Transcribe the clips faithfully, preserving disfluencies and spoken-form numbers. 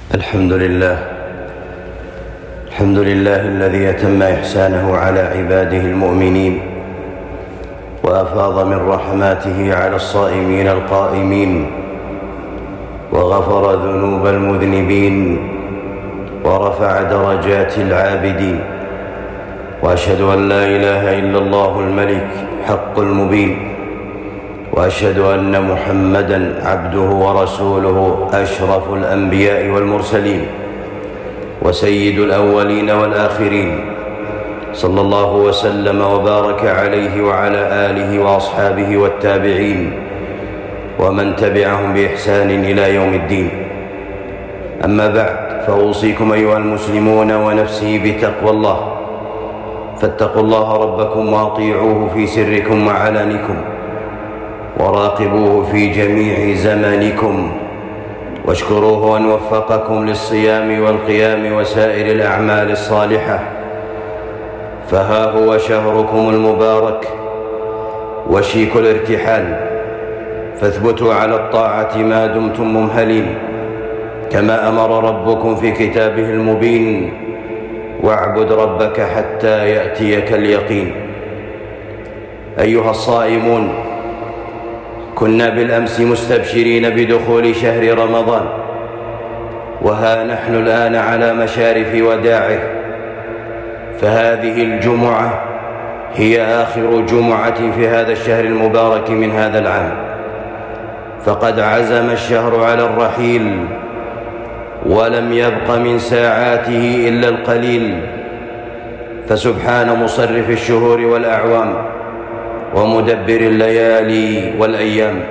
الحمد لله الحمد لله الذي أتم إحسانه على عباده المؤمنين وأفاض من رحماته على الصائمين القائمين وغفر ذنوب المذنبين ورفع درجات العابدين، وأشهد أن لا إله إلا الله الملك حق المبين، وأشهد أن محمدًا عبده ورسوله أشرف الأنبياء والمرسلين وسيد الأولين والآخرين، صلى الله وسلم وبارك عليه وعلى آله وأصحابه والتابعين ومن تبعهم بإحسان إلى يوم الدين. أما بعد، فأوصيكم أيها المسلمون ونفسي بتقوى الله، فاتقوا الله ربكم وأطيعوه في سركم وعلانكم، وراقبوه في جميع زمانكم، واشكروه أن وفقكم للصيام والقيام وسائر الأعمال الصالحة، فها هو شهركم المبارك وشيك الارتحال، فاثبتوا على الطاعة ما دمتم ممهلين، كما أمر ربكم في كتابه المبين: واعبد ربك حتى يأتيك اليقين. أيها الصائمون، كنا بالأمس مستبشرين بدخول شهر رمضان، وها نحن الآن على مشارف وداعه، فهذه الجمعة هي آخر جمعة في هذا الشهر المبارك من هذا العام، فقد عزم الشهر على الرحيل، ولم يبق من ساعاته إلا القليل، فسبحان مصرف الشهور والأعوام ومدبر الليالي والأيام.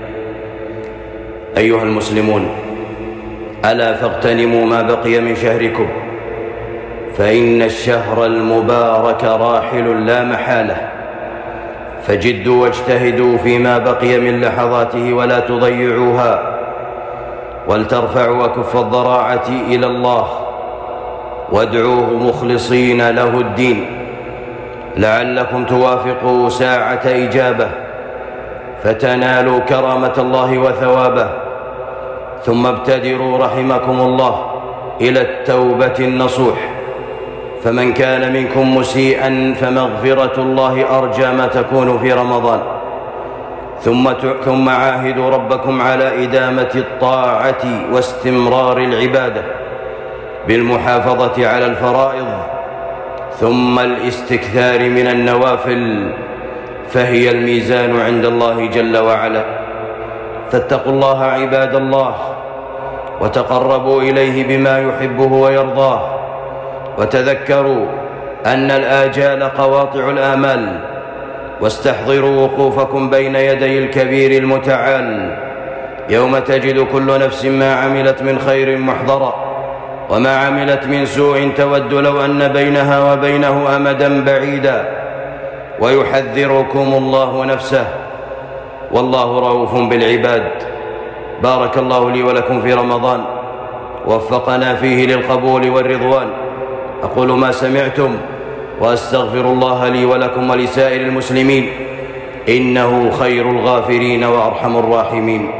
أيها المسلمون، ألا فاغتنموا ما بقي من شهركم، فإن الشهر المبارك راحل لا محالة، فجدوا واجتهدوا فيما بقي من لحظاته ولا تضيعوها، ولترفعوا أكف الضراعة إلى الله وادعوه مخلصين له الدين، لعلكم توافقوا ساعة إجابة فتنالوا كرامة الله وثوابه، ثم ابتدروا رحمكم الله إلى التوبة النصوح، فمن كان منكم مسيئا فمغفرة الله أرجى ما تكون في رمضان، ثم ثم عاهدوا ربكم على إدامة الطاعة واستمرار العبادة بالمحافظة على الفرائض، ثم الاستكثار من النوافل، فهي الميزان عند الله جل وعلا. فاتقوا الله عباد الله، وتقربوا إليه بما يحبه ويرضاه، وتذكروا أن الآجال قواطع الآمال، واستحضروا وقوفكم بين يدي الكبير المتعال، يوم تجد كل نفس ما عملت من خير محضرا، وما عملت من سوء تود لو أن بينها وبينه أمدا بعيدا، ويحذركم الله نفسه، والله رؤوف بالعباد. بارك الله لي ولكم في رمضان، وفقنا فيه للقبول والرضوان. أقول ما سمعتم، وأستغفر الله لي ولكم ولسائر المسلمين، إنه خير الغافرين وأرحم الراحمين.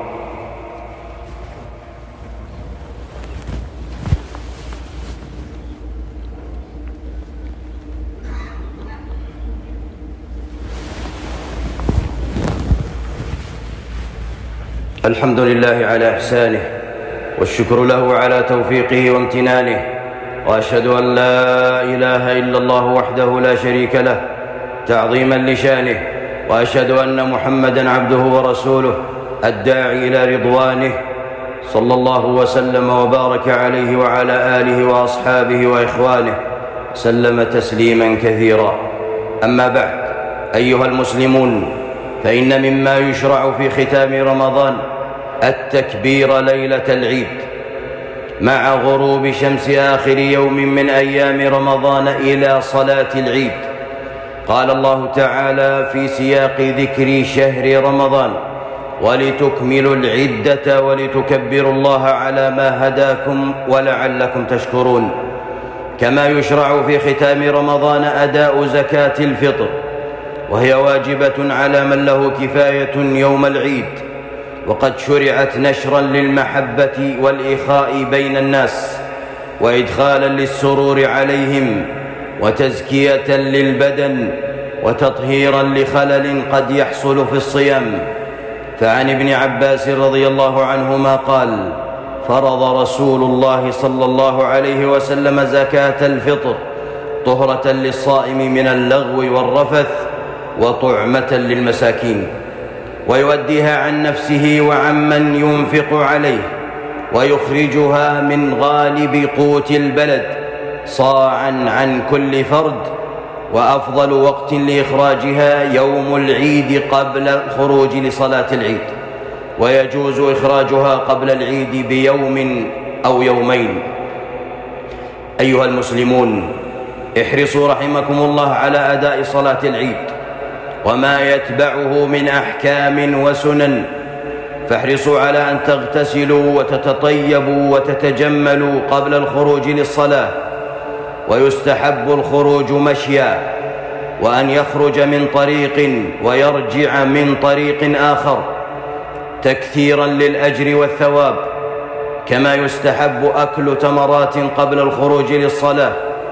الحمد لله على إحسانه، والشكر له على توفيقه وامتنانه، وأشهد أن لا إله إلا الله وحده لا شريك له تعظيما لشانه، وأشهد أن محمدًا عبده ورسوله الداعي إلى رضوانه، صلى الله وسلم وبارك عليه وعلى آله وأصحابه وإخوانه، سلم تسليما كثيرا. أما بعد، أيها المسلمون، فإن مما يشرع في ختام رمضان التكبير ليلة العيد مع غروب شمس آخر يوم من أيام رمضان إلى صلاة العيد. قال الله تعالى في سياق ذكر شهر رمضان: ولتكملوا العدة ولتكبروا الله على ما هداكم ولعلكم تشكرون. كما يشرع في ختام رمضان أداء زكاة الفطر، وهي واجبة على من له كفاية يوم العيد، وقد شرعت نشرا للمحبة والإخاء بين الناس، وإدخالا للسرور عليهم، وتزكية للبدن، وتطهيرا لخلل قد يحصل في الصيام. فعن ابن عباس رضي الله عنهما قال: فرض رسول الله صلى الله عليه وسلم زكاة الفطر طهرة للصائم من اللغو والرفث وطعمة للمساكين، ويؤديها عن نفسه وعمن ينفق عليه، ويخرجها من غالب قوت البلد صاعا عن كل فرد، وأفضل وقت لإخراجها يوم العيد قبل الخروج لصلاة العيد، ويجوز إخراجها قبل العيد بيوم أو يومين. أيها المسلمون، احرصوا رحمكم الله على أداء صلاة العيد وما يتبعه من أحكام وسنن، فاحرصوا على أن تغتسلوا وتتطيبوا وتتجملوا قبل الخروج للصلاة، ويستحب الخروج مشيا، وأن يخرج من طريق ويرجع من طريق آخر تكثيرا للأجر والثواب، كما يستحب أكل تمرات قبل الخروج للصلاة.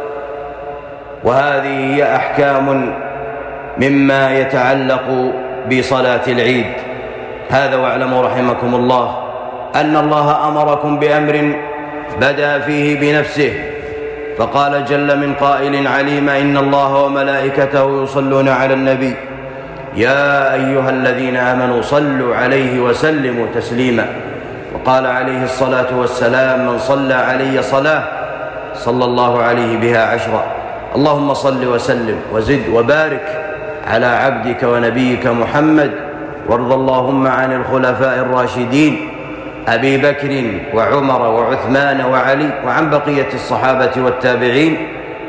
وهذه هي أحكام مما يتعلق بصلاة العيد. هذا واعلموا رحمكم الله أن الله أمركم بأمر بدأ فيه بنفسه، فقال جل من قائل عليم: إن الله وملائكته يصلون على النبي يا أيها الذين آمنوا صلوا عليه وسلموا تسليما. وقال عليه الصلاة والسلام: من صلى علي صلاة صلى الله عليه بها عشرا. اللهم صل وسلم وزد وبارك على عبدك ونبيك محمد، وارض اللهم عن الخلفاء الراشدين أبي بكر وعمر وعثمان وعلي، وعن بقية الصحابة والتابعين،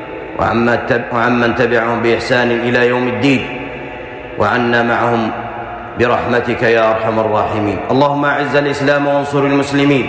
وعمن تبعهم بإحسان إلى يوم الدين، وعنا معهم برحمتك يا أرحم الراحمين. اللهم أعز الإسلام وانصر المسلمين،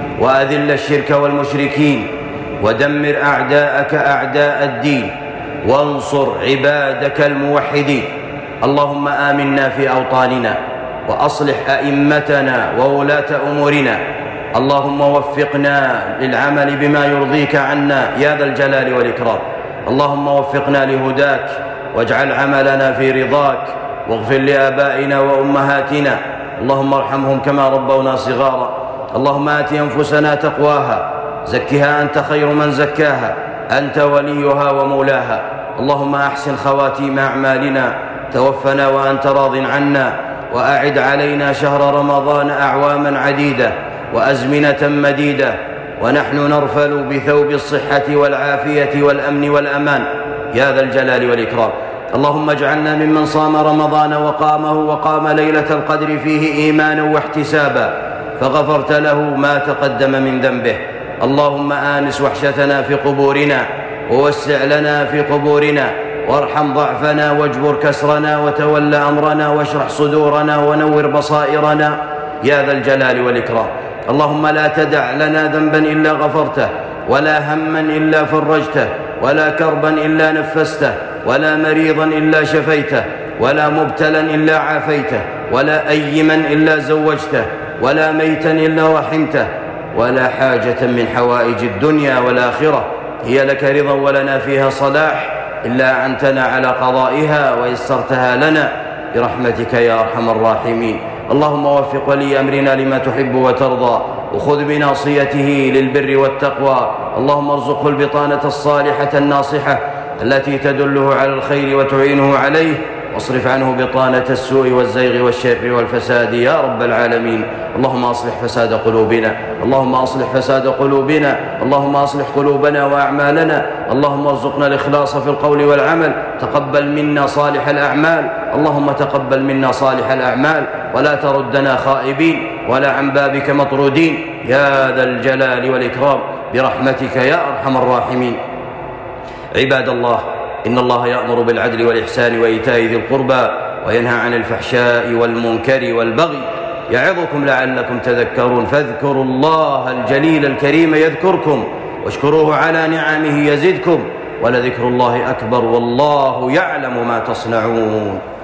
وأذل الشرك والمشركين، ودمر أعداءك أعداء الدين، وانصر عبادك الموحدين. اللهم آمنا في أوطاننا، وأصلح أئمتنا وولاة أمورنا. اللهم وفقنا للعمل بما يرضيك عنا يا ذا الجلال والإكرام. اللهم وفقنا لهداك، واجعل عملنا في رضاك، واغفر لآبائنا وأمهاتنا، اللهم ارحمهم كما ربونا صغارا. اللهم آت أنفسنا تقواها، زكها أنت خير من زكاها، أنت وليها ومولاها. اللهم أحسن خواتيم أعمالنا، توفنا وأنت راض عنا، وأعد علينا شهر رمضان أعواما عديدة وأزمنة مديدة، ونحن نرفل بثوب الصحة والعافية والأمن والأمان يا ذا الجلال والإكرام. اللهم اجعلنا ممن صام رمضان وقامه وقام ليلة القدر فيه إيمانا واحتسابا، فغفرت له ما تقدم من ذنبه. اللهم آنس وحشتنا في قبورنا، ووسع لنا في قبورنا، وارحم ضعفنا، واجبر كسرنا، وتول أمرنا، واشرح صدورنا، ونور بصائرنا يا ذا الجلال والإكرام. اللهم لا تدع لنا ذنبا إلا غفرته، ولا هما إلا فرجته، ولا كربا إلا نفسته، ولا مريضا إلا شفيته، ولا مبتلا إلا عافيته، ولا أيما إلا زوجته، ولا ميتا إلا رحمته، ولا حاجة من حوائج الدنيا والآخرة هي لك رضا ولنا فيها صلاح إلا أعنتنا على قضائها ويسرتها لنا برحمتك يا أرحم الراحمين. اللهم وفق ولي أمرنا لما تحب وترضى، وخذ بناصيته للبر والتقوى. اللهم ارزقه البطانة الصالحة الناصحة التي تدله على الخير وتعينه عليه، واصرف عنه بطانة السوء والزيغ والشر والفساد يا رب العالمين. اللهم أصلح فساد قلوبنا، اللهم أصلح فساد قلوبنا، اللهم أصلح قلوبنا وأعمالنا. اللهم ارزقنا الإخلاص في القول والعمل، تقبل منا صالح الأعمال. اللهم تقبل منا صالح الأعمال، ولا تردنا خائبين ولا عن بابك مطرودين يا ذا الجلال والإكرام برحمتك يا أرحم الراحمين. عباد الله، إن الله يأمر بالعدل والإحسان وإيتاء ذي القربى، وينهى عن الفحشاء والمنكر والبغي، يعظكم لعلكم تذكرون. فاذكروا الله الجليل الكريم يذكركم، واشكروه على نعمه يزدكم، ولذكر الله أكبر، والله يعلم ما تصنعون.